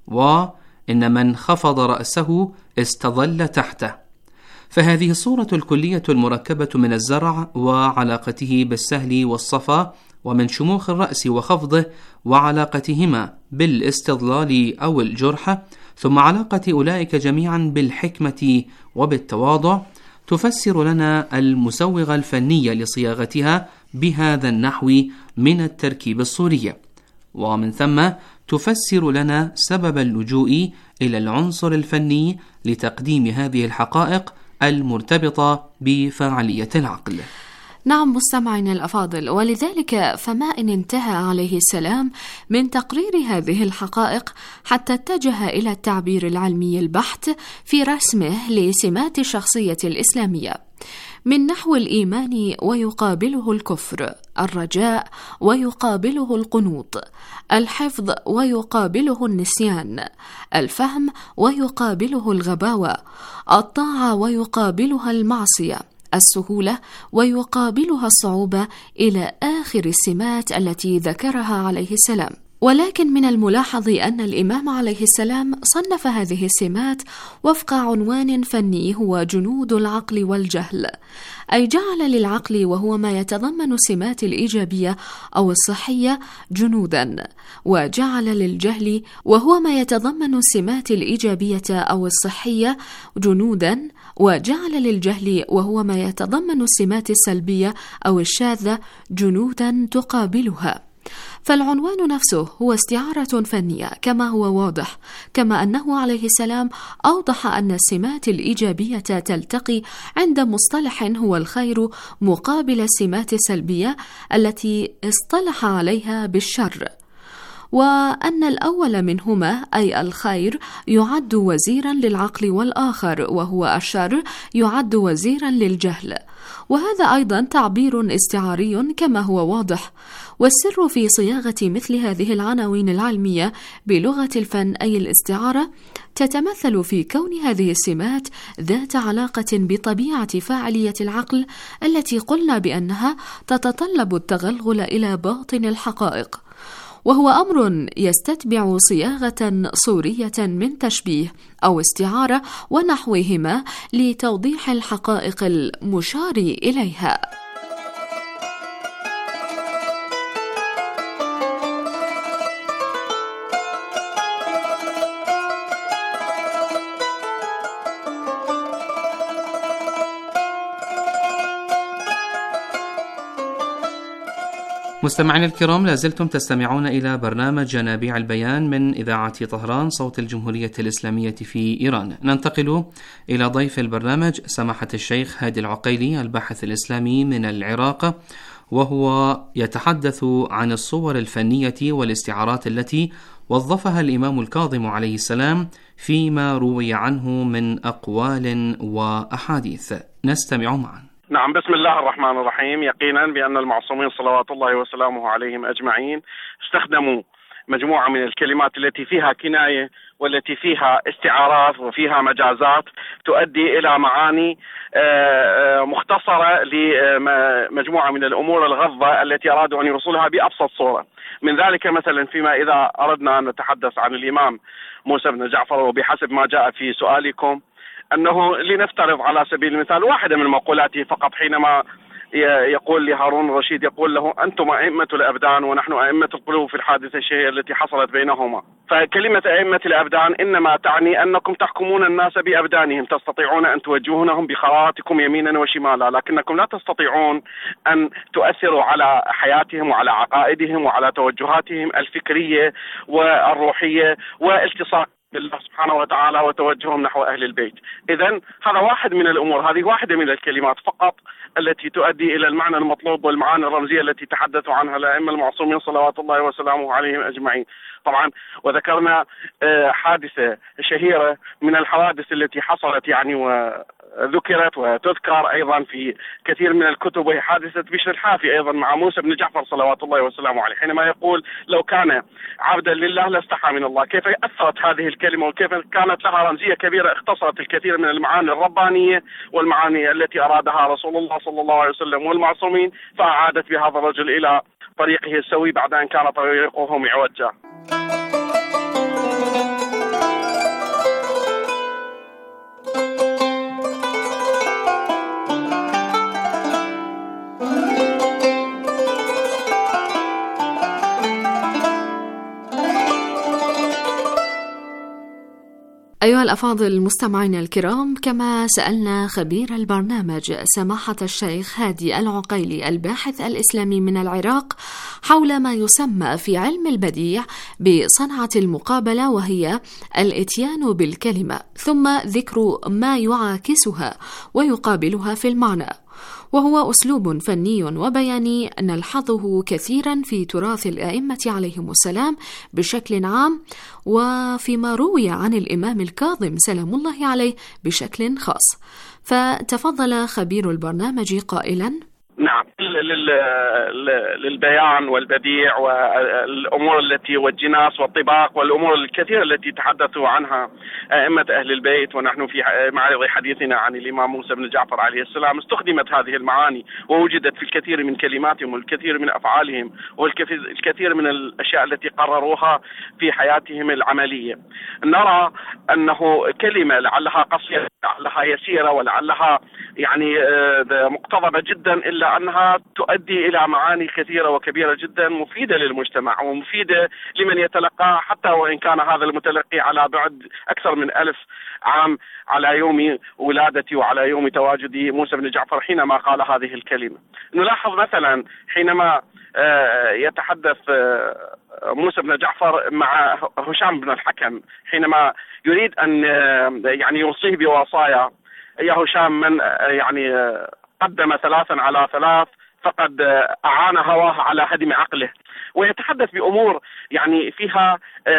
وإن من خفض رأسه استظل تحته. فهذه الصورة الكلية المركبة من الزرع وعلاقته بالسهل والصفا، ومن شموخ الرأس وخفضه وعلاقتهما بالاستظلال أو الجرح، ثم علاقة أولئك جميعا بالحكمة وبالتواضع، تفسر لنا المسوغ الفني لصياغتها بهذا النحو من التركيب الصوري، ومن ثم تفسر لنا سبب اللجوء إلى العنصر الفني لتقديم هذه الحقائق المرتبطة بفاعلية العقل. نعم مستمعينا الأفاضل، ولذلك فما إن انتهى عليه السلام من تقرير هذه الحقائق حتى اتجه إلى التعبير العلمي البحت في رسمه لسمات الشخصية الإسلامية، من نحو الإيمان ويقابله الكفر، الرجاء ويقابله القنوط، الحفظ ويقابله النسيان، الفهم ويقابله الغباوة، الطاعة ويقابلها المعصية، السهولة ويقابلها الصعوبة، إلى آخر السمات التي ذكرها عليه السلام. ولكن من الملاحظ أن الإمام عليه السلام صنف هذه السمات وفق عنوان فني هو جنود العقل والجهل، أي جعل للعقل وهو ما يتضمن السمات الإيجابية أو الصحية جنودا، وجعل للجهل وهو ما يتضمن السمات الإيجابية أو الصحية جنودا، وجعل للجهل وهو ما يتضمن السمات السلبية أو الشاذة جنودا تقابلها. فالعنوان نفسه هو استعارة فنية كما هو واضح، كما أنه عليه السلام أوضح أن السمات الإيجابية تلتقي عند مصطلح هو الخير مقابل السمات السلبية التي اصطلح عليها بالشر، وأن الأول منهما أي الخير يعد وزيرا للعقل، والآخر وهو الشر يعد وزيرا للجهل، وهذا أيضا تعبير استعاري كما هو واضح. والسر في صياغة مثل هذه العناوين العلمية بلغة الفن أي الاستعارة تتمثل في كون هذه السمات ذات علاقة بطبيعة فاعلية العقل التي قلنا بأنها تتطلب التغلغل إلى باطن الحقائق، وهو أمر يستتبع صياغة صورية من تشبيه أو استعارة ونحوهما لتوضيح الحقائق المشار إليها. مستمعينا الكرام، لازلتم تستمعون إلى برنامج ينابيع البيان من إذاعة طهران صوت الجمهورية الإسلامية في إيران. ننتقل إلى ضيف البرنامج سماحة الشيخ هادي العقيلي، الباحث الإسلامي من العراق، وهو يتحدث عن الصور الفنية والاستعارات التي وظفها الإمام الكاظم عليه السلام فيما روي عنه من أقوال وأحاديث. نستمع معا. نعم، بسم الله الرحمن الرحيم. يقينا بأن المعصومين صلوات الله وسلامه عليهم أجمعين استخدموا مجموعة من الكلمات التي فيها كناية والتي فيها استعارات وفيها مجازات تؤدي إلى معاني مختصرة لمجموعة من الأمور الغضة التي أرادوا أن يوصلها بأبسط صورة. من ذلك مثلا فيما إذا أردنا أن نتحدث عن الإمام موسى بن جعفر، وبحسب ما جاء في سؤالكم أنه لنفترض على سبيل المثال واحدة من مقولاته فقط، حينما يقول لهارون الرشيد، يقول له أنتم أئمة الأبدان ونحن أئمة القلوب في الحادثة الشهيرة التي حصلت بينهما. فكلمة أئمة الأبدان إنما تعني أنكم تحكمون الناس بأبدانهم، تستطيعون أن توجهونهم بخرائطكم يمينا وشمالا، لكنكم لا تستطيعون أن تؤثروا على حياتهم وعلى عقائدهم وعلى توجهاتهم الفكرية والروحية والتصاق بالله سبحانه وتعالى وتوجههم نحو أهل البيت. إذن هذا واحد من الأمور، هذه واحدة من الكلمات فقط التي تؤدي إلى المعنى المطلوب والمعاني الرمزية التي تحدثوا عنها الأئمة المعصومين صلوات الله وسلامه عليهم أجمعين. طبعا. وذكرنا حادثة شهيرة من الحوادث التي حصلت يعني وذكرت وتذكر أيضا في كثير من الكتب، وهي حادثة بشر الحافي أيضا مع موسى بن جعفر صلوات الله وسلامه عليه، حينما يقول لو كان عبدا لله لاستحى من الله. كيف أثرت هذه الكلمة وكيف كانت لها رمزية كبيرة اختصرت الكثير من المعاني الربانية والمعاني التي أرادها رسول الله صلى الله عليه وسلم والمعصومين، فأعادت بهذا الرجل إلى طريقه السوي بعد أن كان طريقه معوجا. أيها الأفاضل المستمعين الكرام، كما سألنا خبير البرنامج سماحة الشيخ هادي العقيلي الباحث الإسلامي من العراق حول ما يسمى في علم البديع بصنعة المقابلة، وهي الإتيان بالكلمة ثم ذكر ما يعاكسها ويقابلها في المعنى، وهو أسلوب فني وبياني نلحظه كثيرا في تراث الأئمة عليهم السلام بشكل عام، وفيما روي عن الإمام الكاظم سلام الله عليه بشكل خاص. فتفضل خبير البرنامج قائلا: نعم، للبيان والبديع والأمور التي والجناس والطباق والأمور الكثيرة التي تحدثوا عنها أئمة أهل البيت، ونحن في معرض حديثنا عن الإمام موسى بن جعفر عليه السلام استخدمت هذه المعاني ووجدت في الكثير من كلماتهم والكثير من أفعالهم والكثير من الأشياء التي قرروها في حياتهم العملية. نرى أنه كلمة لعلها قصيرة لعلها يسيرة ولعلها يعني مقتضبة جدا، إلا أنها تؤدي إلى معاني كثيرة وكبيرة جدا مفيدة للمجتمع ومفيدة لمن يتلقاها، حتى وإن كان هذا المتلقي على بعد أكثر من 1000 عام على يوم ولادتي وعلى يوم تواجدي موسى بن جعفر حينما قال هذه الكلمة. نلاحظ مثلا حينما يتحدث موسى بن جعفر مع هشام بن الحكم حينما يريد أن يعني يوصيه بوصايا: يا هشام، من يعني قدم 3 على 3 فقد أعان هواه على هدم عقله. ويتحدث بأمور يعني فيها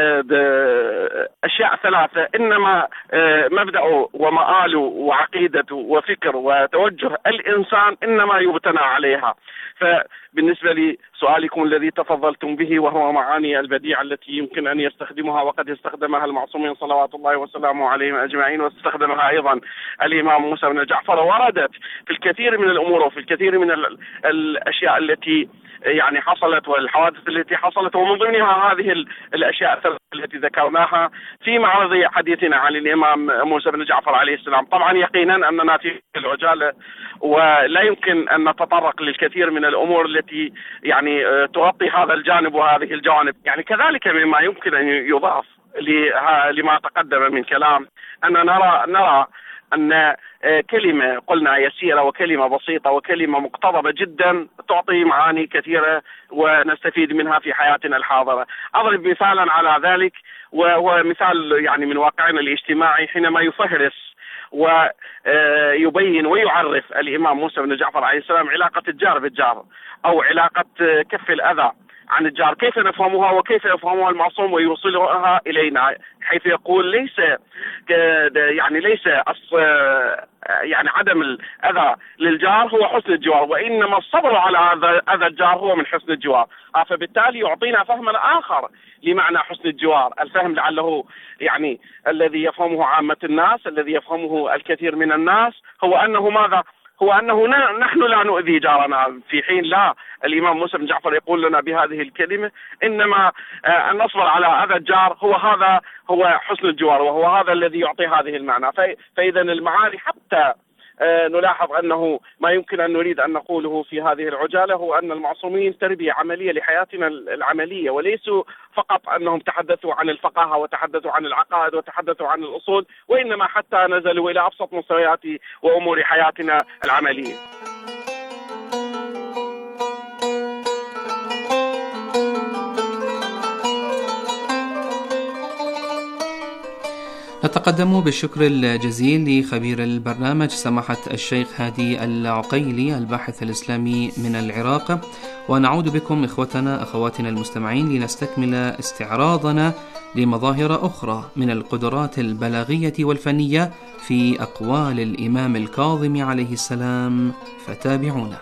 أشياء 3، إنما مبدأه ومآله وعقيدته وفكر وتوجه الإنسان إنما يبتنى عليها. فبالنسبة لي سؤالكم الذي تفضلتم به وهو معاني البديع التي يمكن أن يستخدمها وقد استخدمها المعصومين صلوات الله وسلامه عليهم أجمعين، واستخدمها أيضا الإمام موسى بن جعفر، وردت في الكثير من الأمور وفي الكثير من الأشياء التي يعني حصلت والحوادث التي حصلت، ومن ضمنها هذه الأشياء التي ذكرناها في معرض حديثنا عن الإمام موسى بن جعفر عليه السلام. طبعا يقينا أننا في العجالة ولا يمكن أن نتطرق للكثير من الأمور التي يعني تغطي هذا الجانب وهذه الجوانب. يعني كذلك مما يمكن أن يضاف لما تقدم من كلام أن نرى أن كلمة قلنا يسيرة وكلمة بسيطة وكلمة مقتضبة جدا تعطي معاني كثيرة ونستفيد منها في حياتنا الحاضرة. أضرب مثالا على ذلك ومثال يعني من واقعنا الاجتماعي حينما يفهرس ويبين ويعرف الإمام موسى بن جعفر عليه السلام علاقة الجار بالجار أو علاقة كف الأذى عن الجار، كيف نفهمها وكيف يفهمها المعصوم ويوصلها إلينا، حيث يقول ليس يعني عدم الأذى للجار هو حسن الجوار، وإنما الصبر على أذى الجار هو من حسن الجوار. فبالتالي يعطينا فهما آخر لمعنى حسن الجوار، الفهم لعله يعني الذي يفهمه عامة الناس، الذي يفهمه الكثير من الناس، هو أنه ماذا؟ هو أنه نحن لا نؤذي جارنا، في حين لا، الإمام موسى بن جعفر يقول لنا بهذه الكلمة إنما أن نصبر على أذى الجار هو حسن الجوار، وهو هذا الذي يعطي هذه المعنى. فإذا المعاني حتى نلاحظ أنه ما يمكن أن نريد أن نقوله في هذه العجالة هو أن المعصومين تربية عملية لحياتنا العملية، وليسوا فقط أنهم تحدثوا عن الفقاهة وتحدثوا عن العقائد وتحدثوا عن الأصول، وإنما حتى نزلوا إلى أبسط مستويات وأمور حياتنا العملية. نتقدم بالشكر الجزيل لخبير البرنامج سماحة الشيخ هادي العقيلي الباحث الإسلامي من العراق، ونعود بكم إخوتنا أخواتنا المستمعين لنستكمل استعراضنا لمظاهر أخرى من القدرات البلاغية والفنية في أقوال الإمام الكاظم عليه السلام، فتابعونا.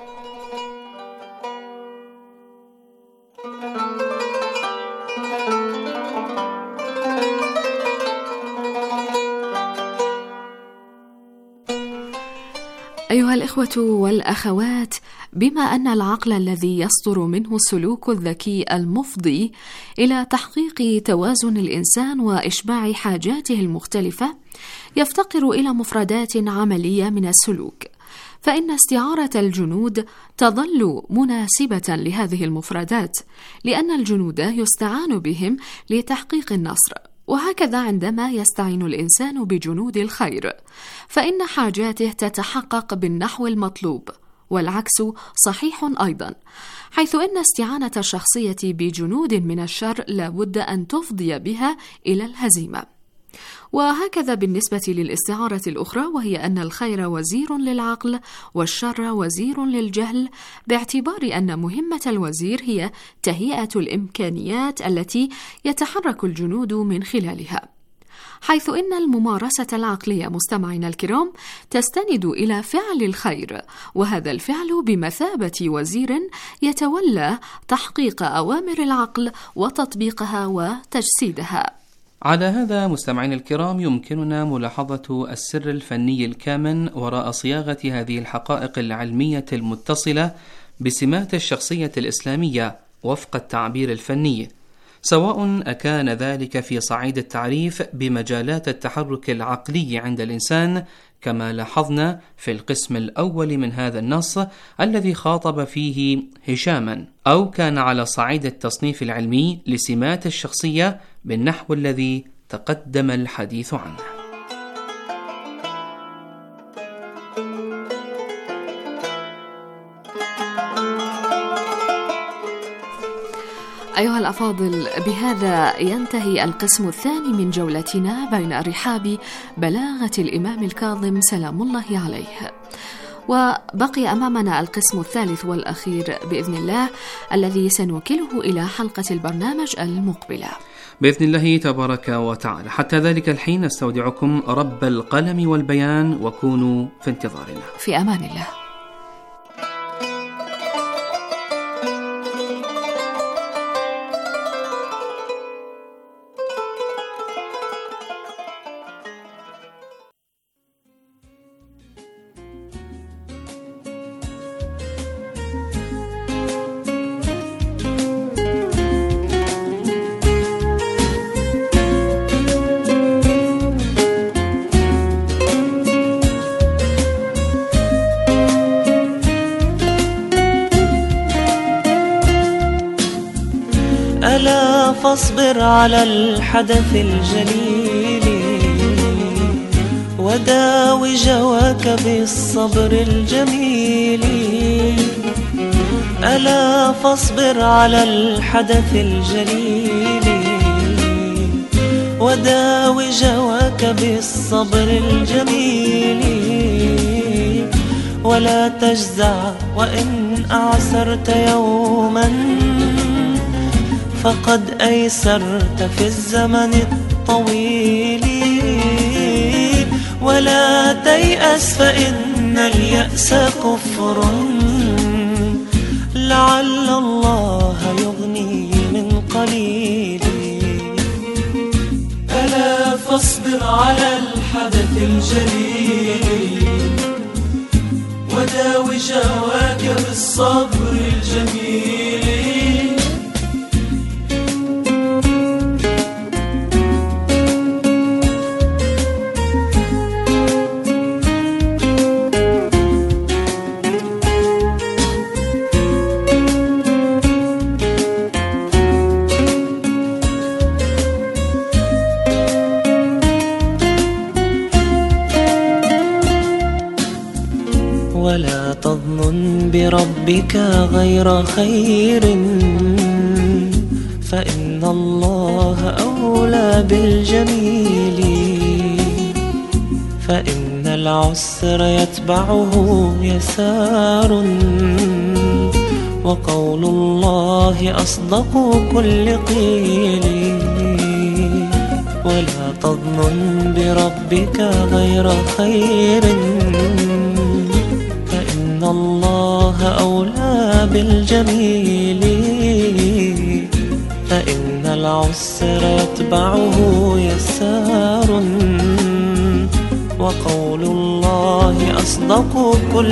أيها الإخوة والأخوات، بما أن العقل الذي يصدر منه السلوك الذكي المفضي إلى تحقيق توازن الإنسان وإشباع حاجاته المختلفة يفتقر إلى مفردات عملية من السلوك، فإن استعارة الجنود تظل مناسبة لهذه المفردات، لأن الجنود يستعان بهم لتحقيق النصر. وهكذا عندما يستعين الإنسان بجنود الخير فإن حاجاته تتحقق بالنحو المطلوب، والعكس صحيح أيضا، حيث إن استعانة الشخصية بجنود من الشر لا بد أن تفضي بها إلى الهزيمة. وهكذا بالنسبة للاستعارة الأخرى، وهي أن الخير وزير للعقل والشر وزير للجهل، باعتبار أن مهمة الوزير هي تهيئة الإمكانيات التي يتحرك الجنود من خلالها، حيث إن الممارسة العقلية مستمعينا الكرام تستند إلى فعل الخير، وهذا الفعل بمثابة وزير يتولى تحقيق أوامر العقل وتطبيقها وتجسيدها. على هذا مستمعينا الكرام يمكننا ملاحظة السر الفني الكامن وراء صياغة هذه الحقائق العلمية المتصلة بسمات الشخصية الإسلامية وفق التعبير الفني، سواء أكان ذلك في صعيد التعريف بمجالات التحرك العقلي عند الإنسان كما لاحظنا في القسم الأول من هذا النص الذي خاطب فيه هشاما، أو كان على صعيد التصنيف العلمي لسمات الشخصية بالنحو الذي تقدم الحديث عنه. أيها الأفاضل، بهذا ينتهي القسم الثاني من جولتنا بين رحاب بلاغة الإمام الكاظم سلام الله عليه، وبقي أمامنا القسم الثالث والأخير بإذن الله الذي سنوكله إلى حلقة البرنامج المقبلة بإذن الله تبارك وتعالى. حتى ذلك الحين استودعكم رب القلم والبيان، وكونوا في انتظارنا. في أمان الله. ألا فاصبر على الحدث الجليل وداوي جواك بالصبر الجميل. ألا فاصبر على الحدث الجليل وداوي جواك بالصبر الجميل. ولا تجزع وإن أعسرت يوما فقد أيسرت في الزمن الطويل. ولا تيأس فإن اليأس كفر لعل الله يغني من قليل. ألا فاصبر على الحدث الجليل وداوي جواك بالصبر الجميل. ولا تظن بربك غير خير فإن الله أولى بالجميل. فإن العسر يتبعه يسار وقول الله أصدق كل قيل ولا تظنن بربك غير خير فإن الله أولى بالجميل فإن العسر يتبعه يسار وقول الله أصدق كل